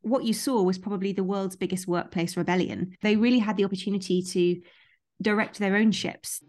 what you saw was probably the world's biggest workplace rebellion. They really had the opportunity to direct their own ships.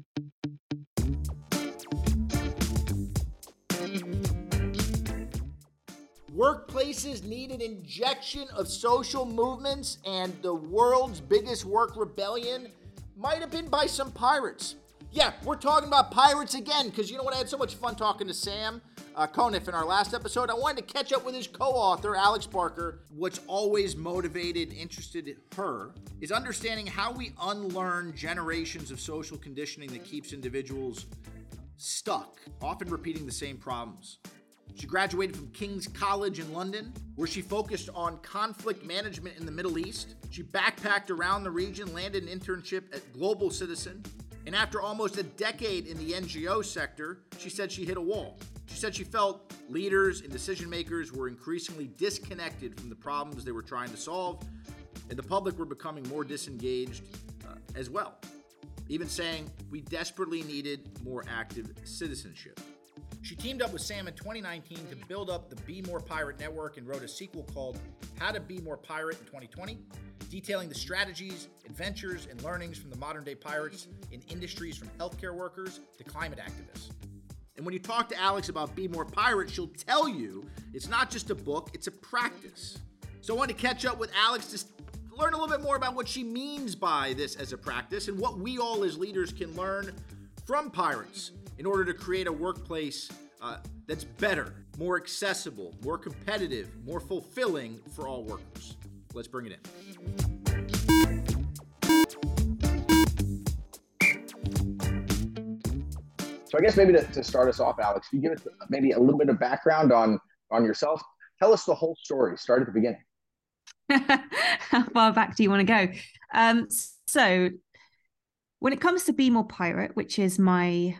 Workplaces need an injection of social movements, and the world's biggest work rebellion might have been by some pirates. Yeah, we're talking about pirates again, because you know what? I had so much fun talking to Sam Conniff in our last episode. I wanted to catch up with his co-author, Alex Barker. What's always motivated and interested her is understanding how we unlearn generations of social conditioning that keeps individuals stuck, often repeating the same problems. She graduated from King's College in London, where she focused on conflict management in the Middle East. She backpacked around the region, landed an internship at Global Citizen, and after almost a decade in the NGO sector, she said she hit a wall. She said she felt leaders and decision makers were increasingly disconnected from the problems they were trying to solve, and the public were becoming more disengaged as well, even saying we desperately needed more active citizenship. She teamed up with Sam in 2019 to build up the Be More Pirate network and wrote a sequel called How to Be More Pirate in 2020, detailing the strategies, adventures, and learnings from the modern-day pirates in industries from healthcare workers to climate activists. And when you talk to Alex about Be More Pirate, she'll tell you it's not just a book, it's a practice. So I wanted to catch up with Alex to learn a little bit more about what she means by this as a practice and what we all as leaders can learn from pirates in order to create a workplace that's better, more accessible, more competitive, more fulfilling for all workers. Let's bring it in. So I guess maybe to start us off, Alex, you give us maybe a little bit of background on yourself. Tell us the whole story. Start at the beginning. How far back do you want to go? So when it comes to Be More Pirate, which is my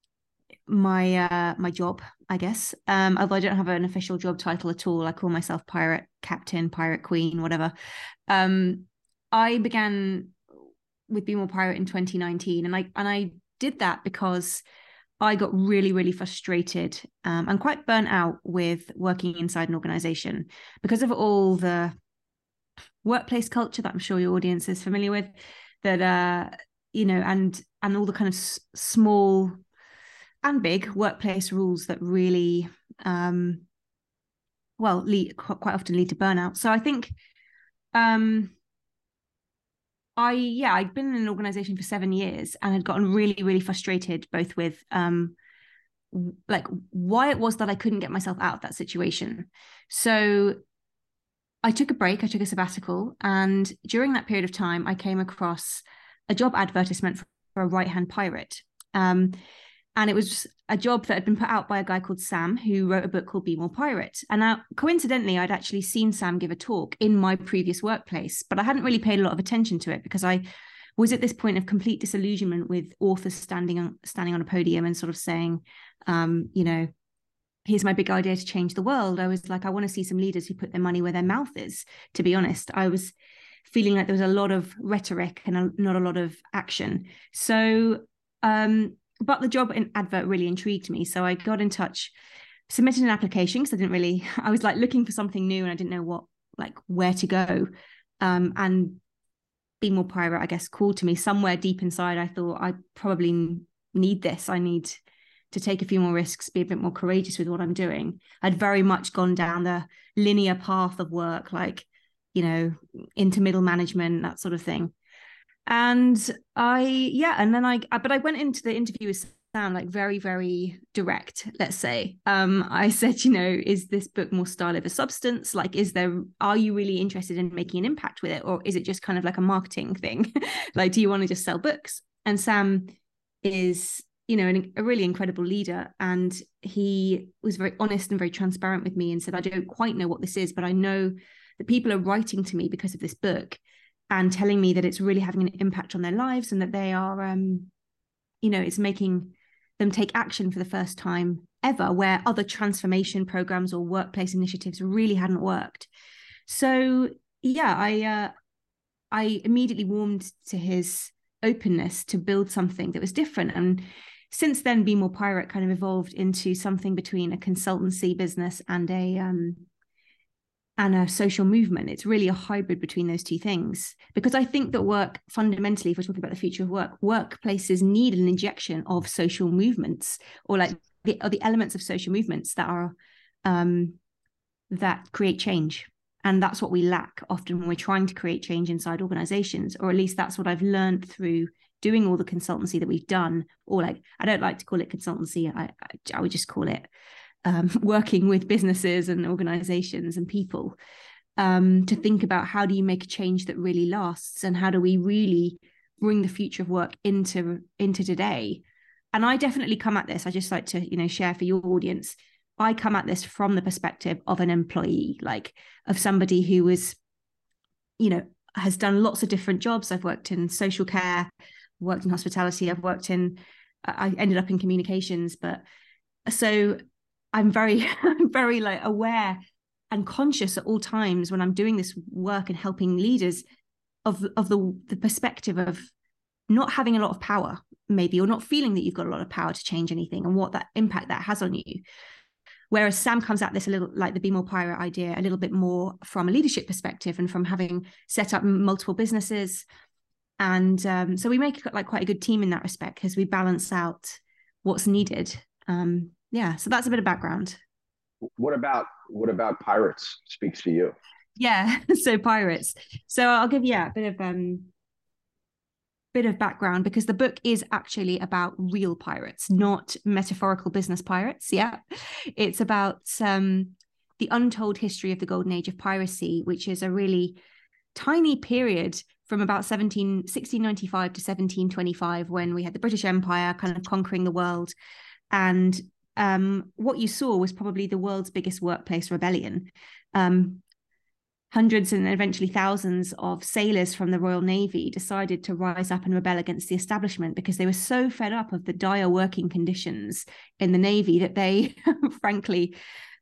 job, I guess, although I don't have an official job title at all. I call myself pirate captain, pirate queen, whatever. I began with Be More Pirate in 2019, and I did that because I got really, really frustrated and quite burnt out with working inside an organization because of all the workplace culture that I'm sure your audience is familiar with, that and all the kind of small and big workplace rules that really, quite often lead to burnout. So I think, I'd been in an organization for 7 years and had gotten really, really frustrated both with, why it was that I couldn't get myself out of that situation. So I took a break, I took a sabbatical, and during that period of time, I came across a job advertisement for a right-hand pirate. And it was a job that had been put out by a guy called Sam, who wrote a book called Be More Pirate. And now, coincidentally, I'd actually seen Sam give a talk in my previous workplace, but I hadn't really paid a lot of attention to it because I was at this point of complete disillusionment with authors standing on a podium and sort of saying, here's my big idea to change the world. I was like, I want to see some leaders who put their money where their mouth is, to be honest. I was feeling like there was a lot of rhetoric and not a lot of action. So, but the job advert really intrigued me. So I got in touch, submitted an application because I was like looking for something new and I didn't know where to go. And Be More Pirate, I guess, called to me somewhere deep inside. I thought I probably need this. I need to take a few more risks, be a bit more courageous with what I'm doing. I'd very much gone down the linear path of work, into middle management, that sort of thing. And but I went into the interview with Sam very, very direct, let's say. I said, is this book more style over substance? Are you really interested in making an impact with it? Or is it just kind of like a marketing thing? Do you want to just sell books? And Sam is, a really incredible leader. And he was very honest and very transparent with me and said, I don't quite know what this is, but I know that people are writing to me because of this book and telling me that it's really having an impact on their lives and that they are, it's making them take action for the first time ever, where other transformation programs or workplace initiatives really hadn't worked. So, I immediately warmed to his openness to build something that was different. And since then, Be More Pirate kind of evolved into something between a consultancy business and and a social movement. It's really a hybrid between those two things. Because I think that work, fundamentally, if we're talking about the future of work, workplaces need an injection of social movements, or like the elements of social movements that are that create change. And that's what we lack often when we're trying to create change inside organizations, or at least that's what I've learned through doing all the consultancy that we've done. Or like, I don't like to call it consultancy. I would just call it working with businesses and organizations and people to think about how do you make a change that really lasts, and how do we really bring the future of work into today. And I definitely come at this, I just like to share for your audience, I come at this from the perspective of an employee, like of somebody who was has done lots of different jobs. I've worked in social care, worked in hospitality, I ended up in communications, but so I'm very very like aware and conscious at all times when I'm doing this work and helping leaders of the perspective of not having a lot of power, maybe, or not feeling that you've got a lot of power to change anything, and what that impact that has on you. Whereas Sam comes at this a little like the Be More Pirate idea, a little bit more from a leadership perspective and from having set up multiple businesses. And so we make like quite a good team in that respect, because we balance out what's needed. So that's a bit of background. What about Pirates speaks to you? Yeah, so Pirates. So I'll give a bit of background, because the book is actually about real pirates, not metaphorical business pirates. Yeah, it's about the untold history of the golden age of piracy, which is a really tiny period from about 1695 to 1725, when we had the British Empire kind of conquering the world. And what you saw was probably the world's biggest workplace rebellion. Hundreds and eventually thousands of sailors from the Royal Navy decided to rise up and rebel against the establishment, because they were so fed up of the dire working conditions in the Navy that they frankly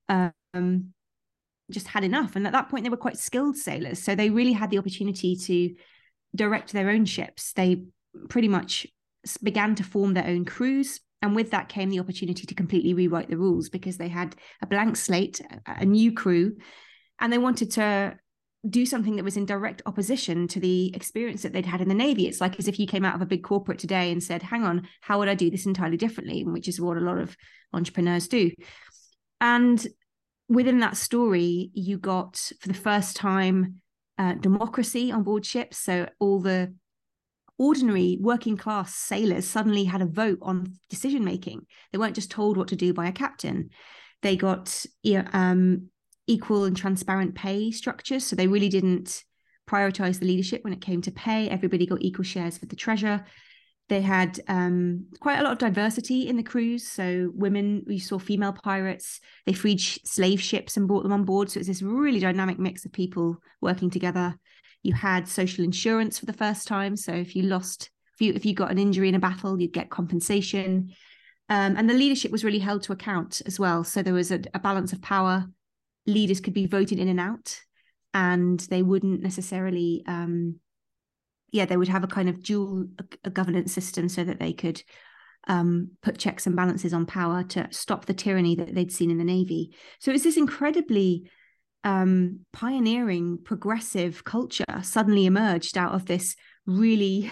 just had enough. And at that point, they were quite skilled sailors. So they really had the opportunity to direct their own ships. They pretty much began to form their own crews. And with that came the opportunity to completely rewrite the rules, because they had a blank slate, a new crew, and they wanted to do something that was in direct opposition to the experience that they'd had in the Navy. It's like as if you came out of a big corporate today and said, hang on, how would I do this entirely differently? Which is what a lot of entrepreneurs do. And within that story, you got, for the first time, democracy on board ships. So all the ordinary working class sailors suddenly had a vote on decision making. They weren't just told what to do by a captain. They got equal and transparent pay structures. So they really didn't prioritize the leadership when it came to pay. Everybody got equal shares with the treasure. They had quite a lot of diversity in the crews. So women, we saw female pirates. They freed slave ships and brought them on board. So it's this really dynamic mix of people working together. You had social insurance for the first time. So if you got an injury in a battle, you'd get compensation. And the leadership was really held to account as well. So there was a balance of power. Leaders could be voted in and out, and they wouldn't necessarily, they would have a kind of dual governance system, so that they could put checks and balances on power to stop the tyranny that they'd seen in the Navy. So it's this incredibly pioneering, progressive culture suddenly emerged out of this really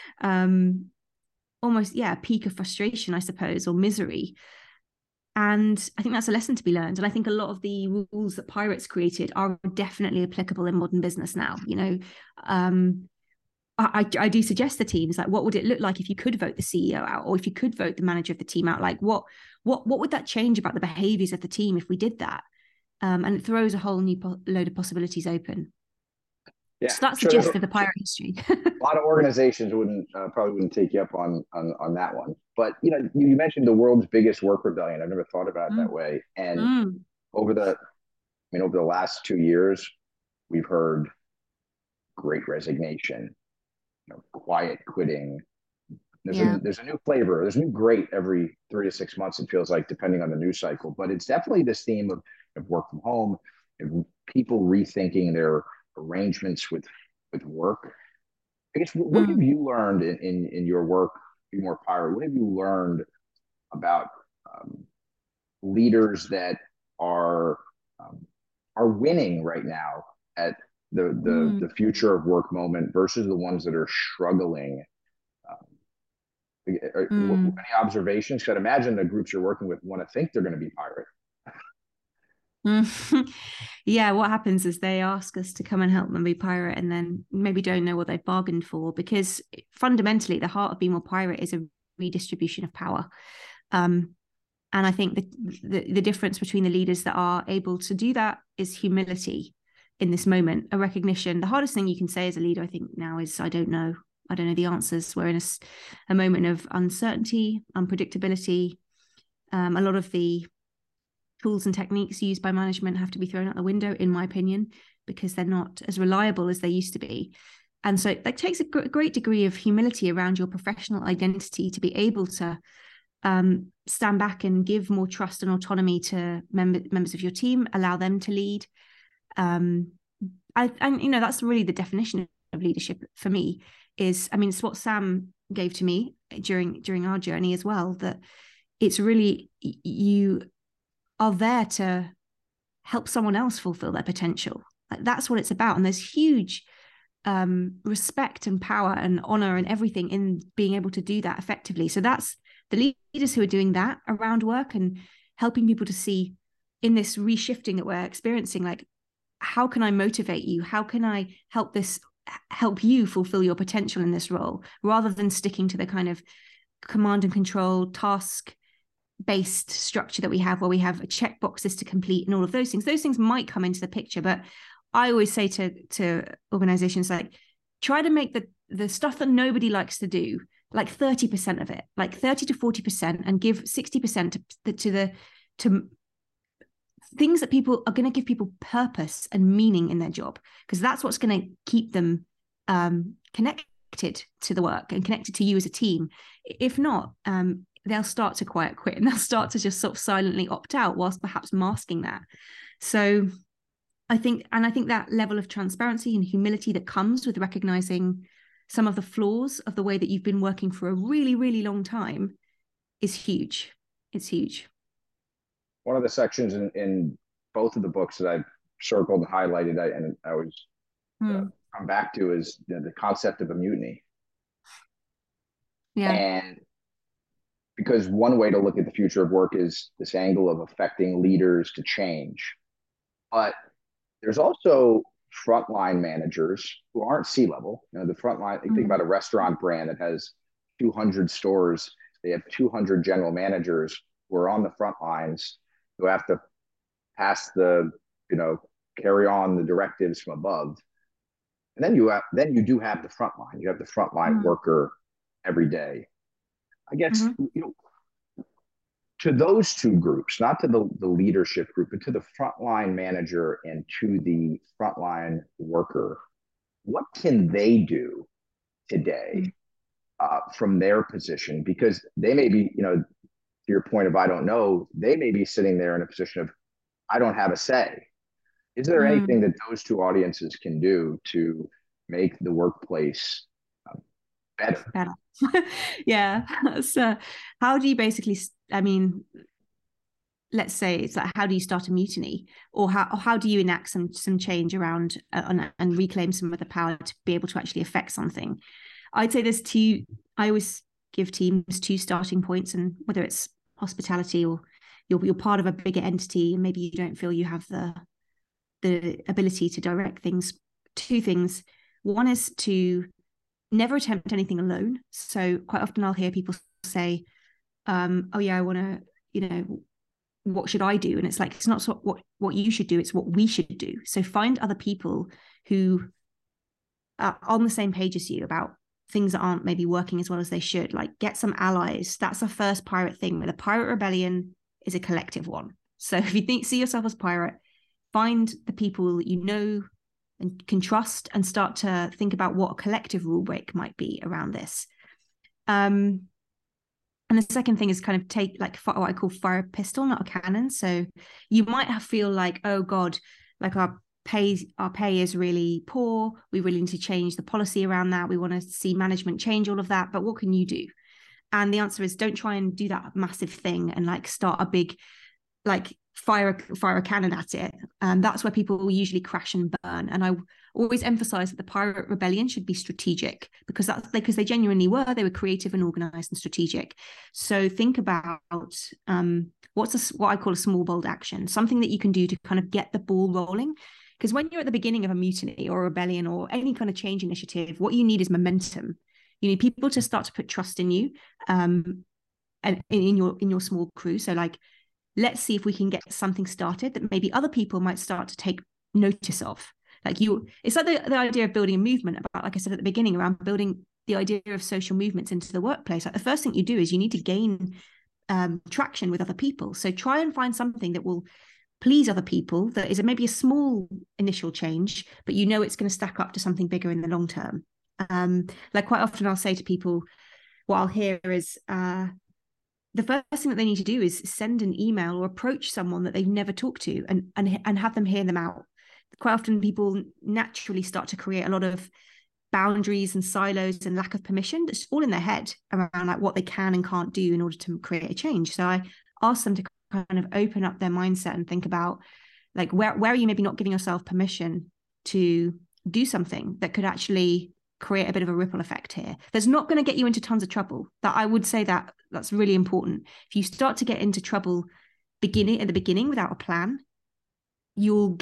almost, a peak of frustration, I suppose, or misery. And I think that's a lesson to be learned. And I think a lot of the rules that Pirates created are definitely applicable in modern business now. I do suggest the teams, like, what would it look like if you could vote the CEO out, or if you could vote the manager of the team out? Like, what would that change about the behaviors of the team if we did that? And it throws a whole new load of possibilities open. Yeah. So that's the gist of the pirate history. A lot of organizations probably wouldn't take you up on that one. But you mentioned the world's biggest work rebellion. I've never thought about it that way. And over the last 2 years, we've heard great resignation, quiet quitting. There's a new flavor. There's a new great every 3 to 6 months, it feels like, depending on the news cycle. But it's definitely this theme of work from home, and people rethinking their arrangements with work. I guess, what have you learned in your work, Be More Pirate? What have you learned about leaders that are are winning right now at the future of work moment versus the ones that are struggling? Any observations? Because I'd imagine the groups you're working with want to think they're going to be pirate. Yeah, what happens is they ask us to come and help them be pirate and then maybe don't know what they've bargained for, because fundamentally the heart of Be More Pirate is a redistribution of power. And I think the difference between the leaders that are able to do that is humility in this moment, a recognition. The hardest thing you can say as a leader, I think now, is I don't know the answers. We're in a moment of uncertainty, unpredictability. A lot of the tools and techniques used by management have to be thrown out the window, in my opinion, because they're not as reliable as they used to be. And so that takes a great degree of humility around your professional identity to be able to stand back and give more trust and autonomy to members of your team, allow them to lead. And that's really the definition of leadership for me. It's what Sam gave to me during our journey as well, that it's really, you are there to help someone else fulfill their potential. Like, that's what it's about. And there's huge respect and power and honor and everything in being able to do that effectively. So that's the leaders who are doing that around work and helping people to see in this reshifting that we're experiencing, like, how can I motivate you? How can I help you fulfill your potential in this role, rather than sticking to the kind of command and control task based structure that we have, where we have a checkboxes to complete and all of those things. Those things might come into the picture, but I always say to organizations, like, try to make the stuff that nobody likes to do, like 30% of it, like 30 to 40%, and give 60% to things that people are going to give people purpose and meaning in their job, because that's what's going to keep them connected to the work and connected to you as a team. If not, they'll start to quiet quit, and they'll start to just sort of silently opt out, whilst perhaps masking that. So I think that level of transparency and humility that comes with recognizing some of the flaws of the way that you've been working for a really, really long time is huge. It's huge. One of the sections in both of the books that I've circled and highlighted, and I always come back to, is the concept of a mutiny. Yeah. And because one way to look at the future of work is this angle of affecting leaders to change. But there's also frontline managers who aren't C-level. The frontline, think about a restaurant brand that has 200 stores. They have 200 general managers who are on the front lines, who have to pass carry on the directives from above. And then you do have the front line. You have the frontline worker every day. I guess, to those two groups, not to the leadership group, but to the frontline manager and to the frontline worker, what can they do today from their position? Because they may be, to your point of I don't know, they may be sitting there in a position of I don't have a say. Is there anything that those two audiences can do to make the workplace better? Yeah. So how do you basically, let's say it's like, how do you start a mutiny, or how do you enact some change around and reclaim some of the power to be able to actually affect something? I'd say I always give teams two starting points, and whether it's hospitality or you're part of a bigger entity and maybe you don't feel you have the ability to direct things, two things. One is to never attempt anything alone. So quite often I'll hear people say, oh yeah, I want to, what should I do? And it's like, it's not what you should do, it's what we should do. So find other people who are on the same page as you about things that aren't maybe working as well as they should. Like, get some allies. That's the first pirate thing. The pirate rebellion is a collective one. So if you see yourself as pirate, find the people that you know and can trust, and start to think about what a collective rule break might be around this. And the second thing is kind of take like what I call fire a pistol, not a cannon. So you might feel like, oh God, like our pay is really poor. We really need to change the policy around that. We want to see management change all of that. But what can you do? And the answer is, don't try and do that massive thing and like start a big, like, fire a cannon at it. That's where people will usually crash and burn. And I always emphasize that the pirate rebellion should be strategic, because they genuinely were. They were creative and organized and strategic. So think about what I call a small, bold action, something that you can do to kind of get the ball rolling. Because when you're at the beginning of a mutiny or a rebellion or any kind of change initiative, what you need is momentum. You need people to start to put trust in you, and in your small crew. So like, let's see if we can get something started that maybe other people might start to take notice of. Like it's like the idea of building a movement, about, like I said at the beginning, around building the idea of social movements into the workplace. Like the first thing you do is you need to gain traction with other people. So try and find something that will please other people, that is maybe a small initial change, but you know it's going to stack up to something bigger in the long term. Like quite often I'll say to people, what I'll hear is the first thing that they need to do is send an email or approach someone that they've never talked to, and have them hear them out. Quite often people naturally start to create a lot of boundaries and silos and lack of permission that's all in their head around like what they can and can't do in order to create a change. So I ask them to kind of open up their mindset and think about like where are you maybe not giving yourself permission to do something that could actually create a bit of a ripple effect here that's not going to get you into tons of trouble. That I would say that's really important. If you start to get into trouble at the beginning without a plan, you'll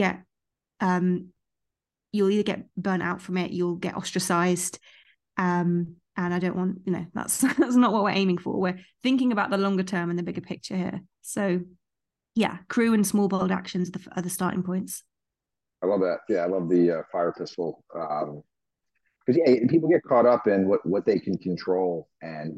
either get burnt out from it, you'll get ostracized, and I don't want, that's not what we're aiming for. We're thinking about the longer term and the bigger picture here. So yeah, crew and small, bold actions are the starting points. I love that. Yeah, I love the fire pistol. Because people get caught up in what they can control, and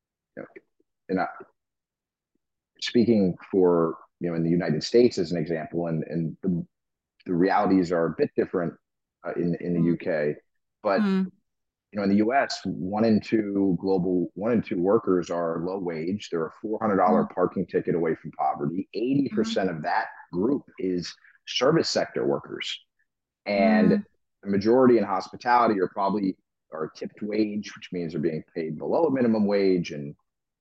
speaking for in the United States as an example, and the realities are a bit different in the UK, but in the US, one in two workers are low wage. They're a $400 parking ticket away from poverty. 80% of that group is service sector workers, and the majority in hospitality are tipped wage, which means they're being paid below a minimum wage, and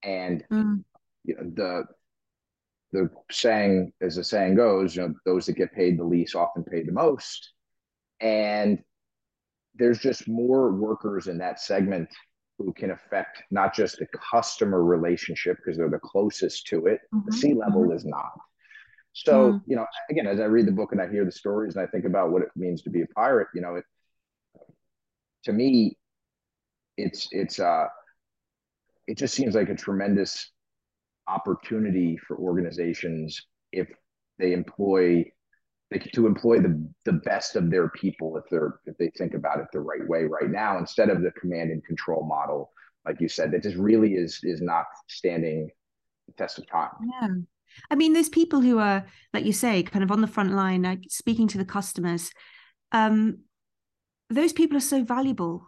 the saying, as the saying goes, those that get paid the least often pay the most, and there's just more workers in that segment who can affect not just the customer relationship because they're the closest to it. The C-level is not. So, again, as I read the book and I hear the stories and I think about what it means to be a pirate, to me, it just seems like a tremendous opportunity for organizations if they employ the best of their people, if they think about it the right way right now, instead of the command and control model, like you said, that just really is not standing the test of time. Yeah. I mean, there's people who are, like you say, kind of on the front line, like speaking to the customers. Those people are so valuable.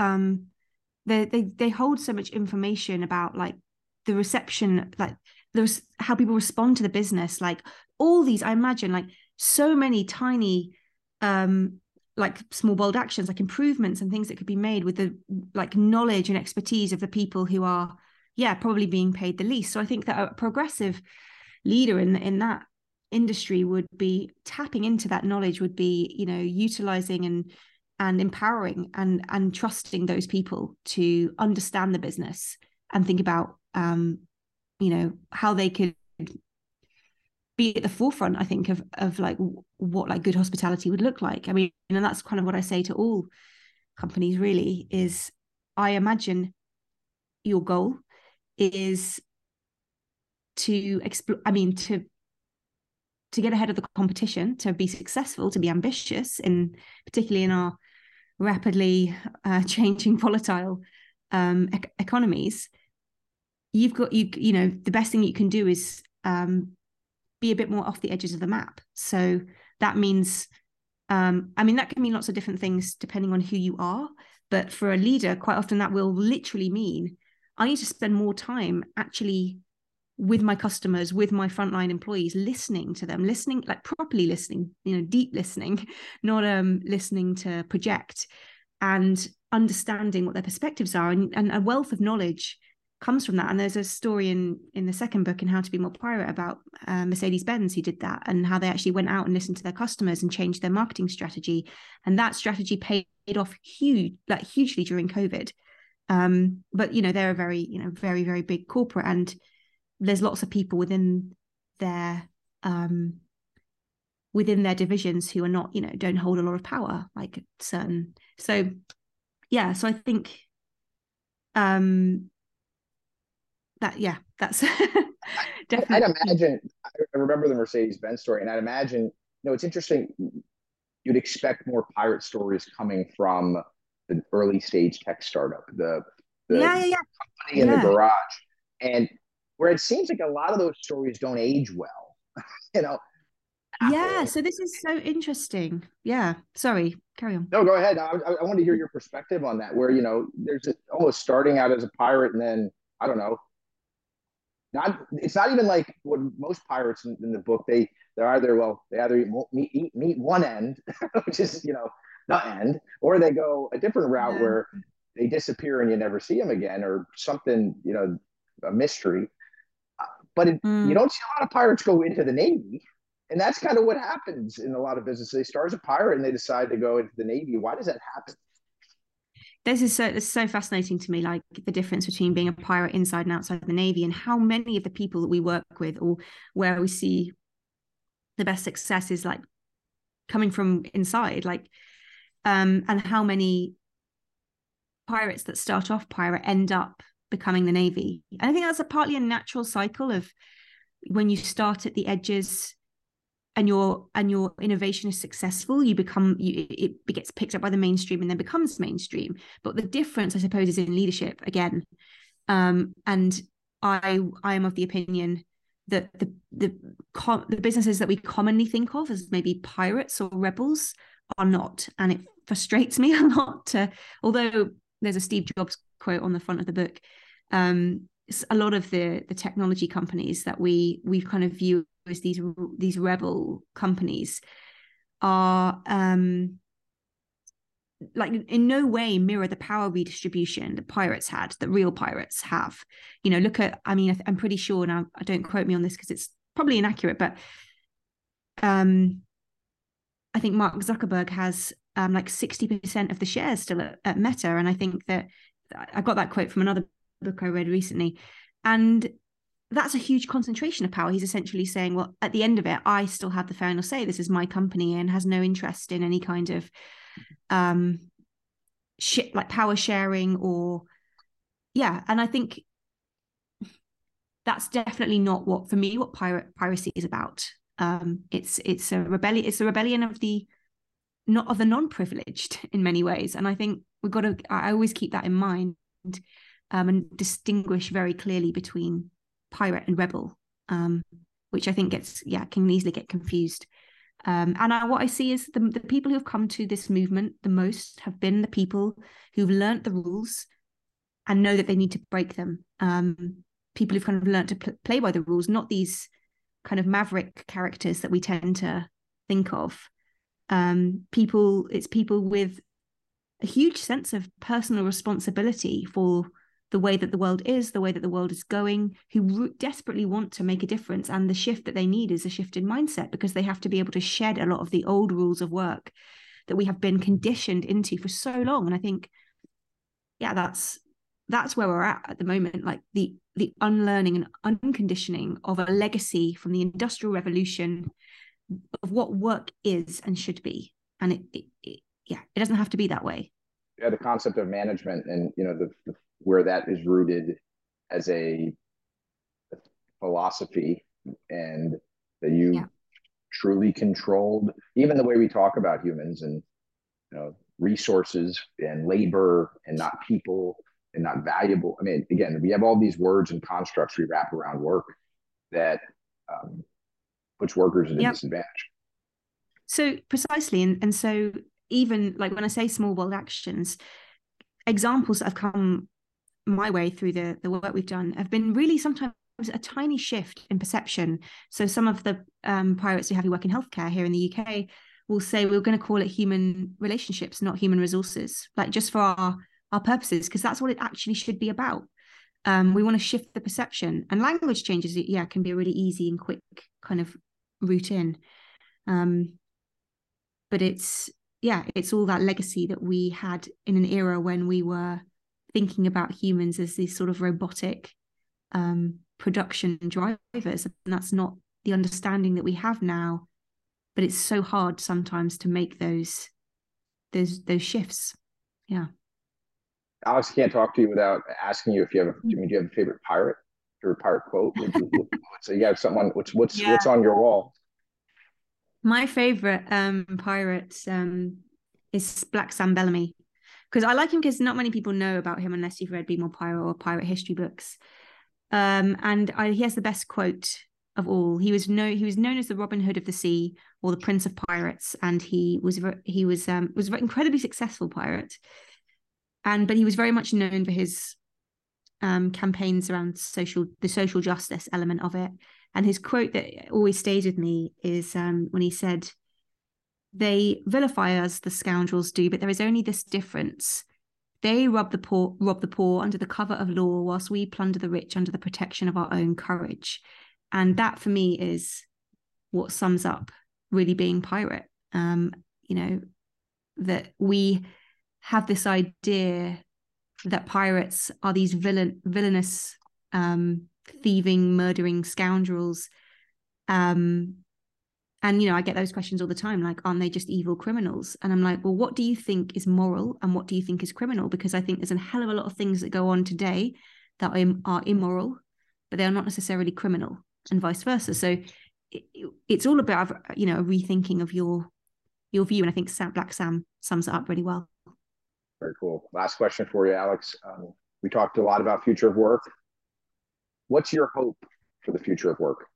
They hold so much information about like the reception, like how people respond to the business, like all these, I imagine, like so many tiny like small bold actions, like improvements and things that could be made with the like knowledge and expertise of the people who are probably being paid the least. So I think that a progressive leader in that industry would be tapping into that knowledge, would be utilizing and empowering and trusting those people to understand the business and think about how they could be at the forefront, I think, of like what like good hospitality would look like. I mean, and that's kind of what I say to all companies really, is I imagine your goal is to get ahead of the competition, to be successful, to be ambitious, particularly in our rapidly changing, volatile economies. You've got the best thing you can do is be a bit more off the edges of the map. So that means, that can mean lots of different things depending on who you are. But for a leader, quite often that will literally mean I need to spend more time actually with my customers, with my frontline employees, listening to them, like properly listening, deep listening, not listening to project, and understanding what their perspectives are, and a wealth of knowledge comes from that. And there's a story in the second book, in How to Be More Pirate, about Mercedes-Benz, who did that, and how they actually went out and listened to their customers and changed their marketing strategy. And that strategy paid off hugely during COVID. But they're a very, very, very big corporate, and there's lots of people within their divisions who are not, don't hold a lot of power, like certain. So I think that's definitely. I'd imagine, I remember the Mercedes-Benz story, and I'd imagine, it's interesting. You'd expect more pirate stories coming from the early stage tech startup, the company in the garage, and where it seems like a lot of those stories don't age well, Yeah, so this is so interesting. Yeah, sorry, carry on. No, go ahead. I want to hear your perspective on that, where there's almost starting out as a pirate, and then I don't know. It's not even like what most pirates in the book. They either meet one end, which is the end, or they go a different route where they disappear and you never see them again, or something, a mystery. But you don't see a lot of pirates go into the Navy. And that's kind of what happens in a lot of businesses. They start as a pirate and they decide to go into the Navy. Why does that happen? This is so fascinating to me, like the difference between being a pirate inside and outside the Navy, and how many of the people that we work with, or where we see the best success, is like coming from inside, like and how many pirates that start off pirate end up becoming the Navy. And I think that's partly a natural cycle of when you start at the edges and your innovation is successful, it gets picked up by the mainstream and then becomes mainstream. But the difference, I suppose, is in leadership again. And I am of the opinion that the businesses that we commonly think of as maybe pirates or rebels are not, and it frustrates me a lot. Although there's a Steve Jobs quote on the front of the book, a lot of the technology companies that we kind of view as these rebel companies are like in no way mirror the power redistribution that pirates had, that real pirates have. Look at, I'm pretty sure now, I don't quote me on this because it's probably inaccurate, but I think Mark Zuckerberg has like 60% of the shares still at Meta. And I think that I got that quote from another book I read recently. And that's a huge concentration of power. He's essentially saying, well, at the end of it, I still have the final say. This is my company, and has no interest in any kind of like power sharing or. And I think that's definitely not what piracy is about. It's a rebellion. It's a rebellion of the non-privileged in many ways. And I think I always keep that in mind, and distinguish very clearly between pirate and rebel, which I think can easily get confused. And what I see is the people who have come to this movement the most have been the people who've learnt the rules and know that they need to break them. People who've kind of learnt to play by the rules, not these kind of maverick characters that we tend to think of. It's people with a huge sense of personal responsibility for the way that the world is, the way that the world is going, who desperately want to make a difference. And the shift that they need is a shift in mindset, because they have to be able to shed a lot of the old rules of work that we have been conditioned into for so long. And I think, that's where we're at the moment, like the unlearning and unconditioning of a legacy from the Industrial Revolution of what work is and should be. And it doesn't have to be that way. Yeah, the concept of management, and where that is rooted as a philosophy, and that you truly controlled, even the way we talk about humans and resources and labor, and not people, and not valuable. I mean, again, we have all these words and constructs we wrap around work that puts workers at a disadvantage. So precisely, and so even like when I say small world actions, examples that have come my way through the work we've done have been really sometimes a tiny shift in perception. So some of the pirates who work in healthcare here in the UK will say we're going to call it human relationships, not human resources, like just for our purposes, because that's what it actually should be about. We want to shift the perception, and language changes, can be a really easy and quick kind of route in. But it's all that legacy that we had in an era when we were thinking about humans as these sort of robotic production drivers, and that's not the understanding that we have now. But it's so hard sometimes to make those shifts. Yeah. Alex, I can't talk to you without asking you if you have do you have a favorite pirate? Favorite pirate quote? So you have someone. What's on your wall? My favorite pirate is Black Sam Bellamy, because I like him because not many people know about him unless you've read Be More Pirate or pirate history books. He has the best quote of all. He was known as the Robin Hood of the sea, or the Prince of Pirates, and he was an incredibly successful pirate. But he was very much known for his campaigns around the social justice element of it. And his quote that always stays with me is when he said, "They vilify us, the scoundrels do, but there is only this difference. They rob the poor under the cover of law, whilst we plunder the rich under the protection of our own courage." And that for me is what sums up really being pirate. That we have this idea that pirates are these villainous, thieving, murdering scoundrels. I get those questions all the time, like, aren't they just evil criminals? And I'm like, well, what do you think is moral and what do you think is criminal? Because I think there's a hell of a lot of things that go on today that are immoral, but they are not necessarily criminal, and vice versa. So it's all about, a rethinking of your view. And I think Black Sam sums it up really well. Very cool. Last question for you, Alex. We talked a lot about future of work. What's your hope for the future of work?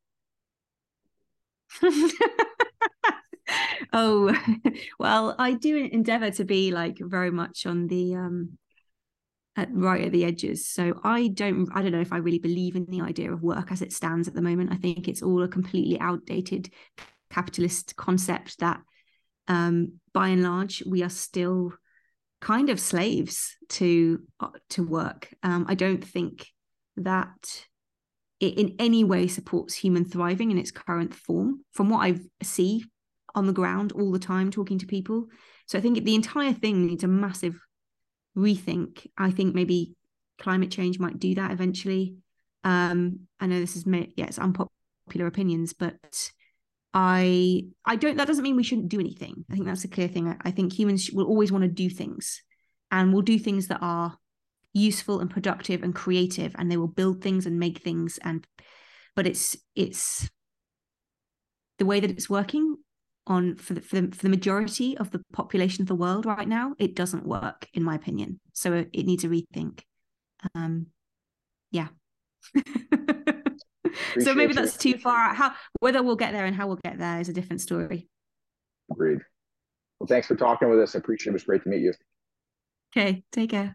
Oh, well, I do endeavor to be like very much on the right at the edges. So I don't know if I really believe in the idea of work as it stands at the moment. I think it's all a completely outdated capitalist concept that by and large we are still kind of slaves to work. I don't think that it in any way supports human thriving in its current form, from what I see on the ground all the time talking to people. So I think the entire thing needs a massive rethink. I think maybe climate change might do that eventually. I know this is it's unpopular opinions, but that doesn't mean we shouldn't do anything. I think that's a clear thing. I think humans will always want to do things, and will do things that are useful and productive and creative, and they will build things and make things. But it's the way that it's working for the majority of the population of the world right now. It doesn't work, in my opinion. So it needs a rethink. So maybe that's too far out. Whether we'll get there and how we'll get there is a different story. Agreed. Well, thanks for talking with us. I appreciate it. It was great to meet you. Okay, take care.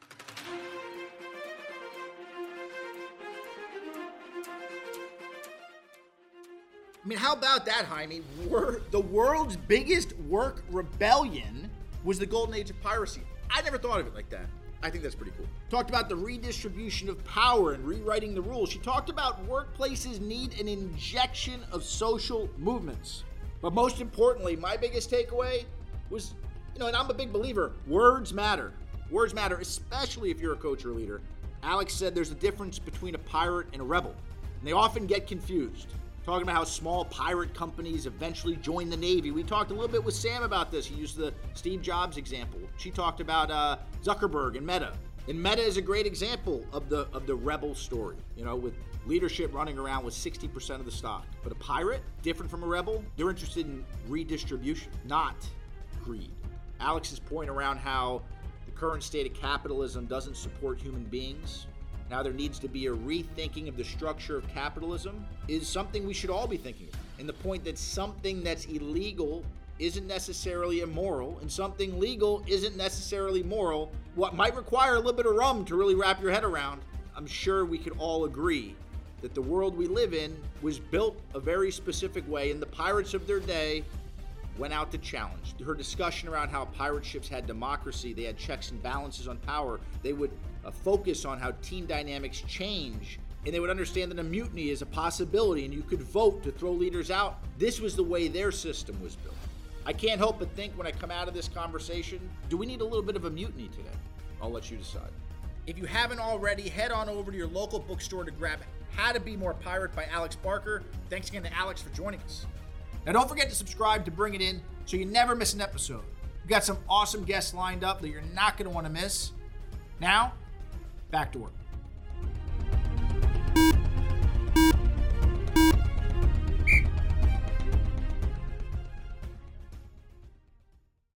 I mean, how about that, Jaime? The world's biggest work rebellion was the golden age of piracy. I never thought of it like that. I think that's pretty cool. Talked about the redistribution of power and rewriting the rules. She talked about workplaces need an injection of social movements. But most importantly, my biggest takeaway was, and I'm a big believer, words matter. Words matter, especially if you're a coach or leader. Alex said there's a difference between a pirate and a rebel, and they often get confused. Talking about how small pirate companies eventually join the Navy. We talked a little bit with Sam about this. He used the Steve Jobs example. She talked about Zuckerberg and Meta. And Meta is a great example of the rebel story, with leadership running around with 60% of the stock. But a pirate, different from a rebel, they're interested in redistribution, not greed. Alex's point around how the current state of capitalism doesn't support human beings, now there needs to be a rethinking of the structure of capitalism, is something we should all be thinking about. And the point that something that's illegal isn't necessarily immoral, and something legal isn't necessarily moral, what might require a little bit of rum to really wrap your head around. I'm sure we could all agree that the world we live in was built a very specific way, and the pirates of their day went out to challenge. Her discussion around how pirate ships had democracy, they had checks and balances on power, they would focus on how team dynamics change, and they would understand that a mutiny is a possibility and you could vote to throw leaders out. This was the way their system was built. I can't help but think when I come out of this conversation, do we need a little bit of a mutiny today? I'll let you decide. If you haven't already, head on over to your local bookstore to grab How to Be More Pirate by Alex Barker. Thanks again to Alex for joining us. Now don't forget to subscribe to Bring It In so you never miss an episode. We've got some awesome guests lined up that you're not going to want to miss. Now, back to work.